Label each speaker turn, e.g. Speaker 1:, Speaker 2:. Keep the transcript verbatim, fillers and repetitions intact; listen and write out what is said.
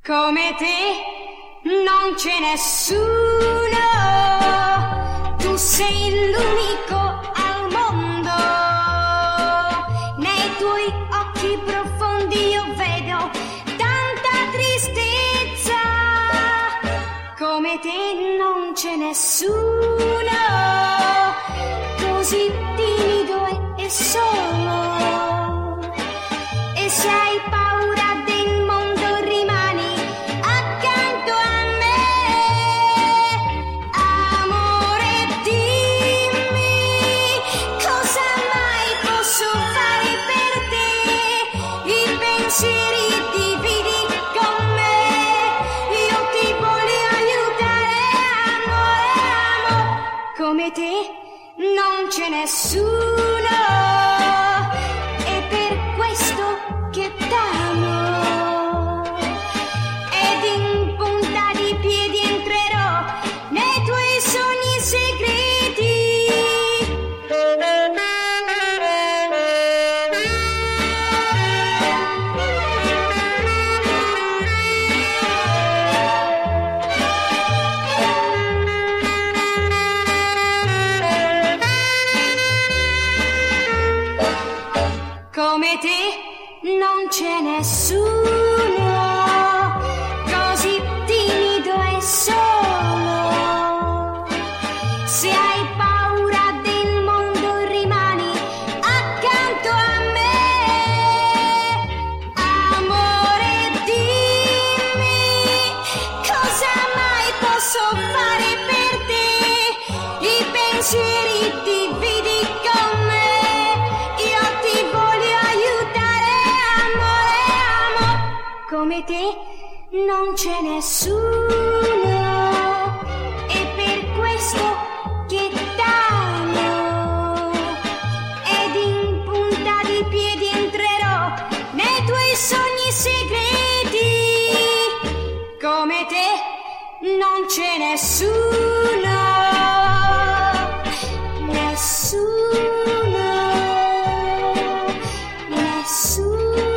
Speaker 1: Come te non c'è nessuno, tu sei l'unico al mondo. Nei tuoi occhi profondi io vedo tanta tristezza. Come te non c'è nessuno, così timido e, e solo. E se hai paura del mondo rimani accanto a me. Amore, dimmi cosa mai posso fare per te. I pensieri dividi con me, io ti voglio aiutare, amore, amore. Come te non c'è nessuno, e per questo che t'amo. Ed in punta di piedi entrerò nei tuoi sogni segreti. Come te non c'è nessuno, così timido e solo. Se hai paura del mondo rimani accanto a me. Amore, dimmi cosa mai posso fare per te. I pensieri dividi con me, io ti voglio aiutare, amore, amore. Come te non c'è nessuno, e per questo che t'amo. Ed in punta di piedi entrerò nei tuoi sogni segreti. Come te non c'è nessuno, nessuno, nessuno.